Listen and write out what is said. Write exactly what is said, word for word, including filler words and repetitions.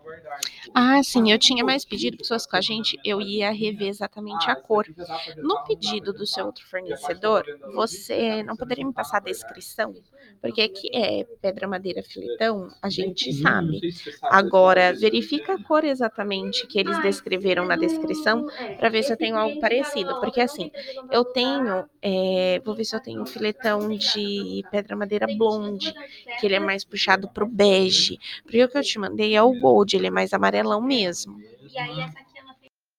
Ah, sim, eu tinha mais pedido pessoas com a gente, eu ia rever exatamente a cor. No pedido do seu outro fornecedor, você não poderia me passar a descrição? Porque aqui é pedra, madeira, filetão, a gente sabe. Agora, verifica a cor exatamente que eles descreveram na descrição para ver se eu tenho algo parecido. Porque assim, eu tenho, é, vou ver se eu tenho um filetão de pedra, madeira blonde, que ele é mais puxado pro bege. Porque o que eu te mandei é o gold, ele é mais amarelão mesmo.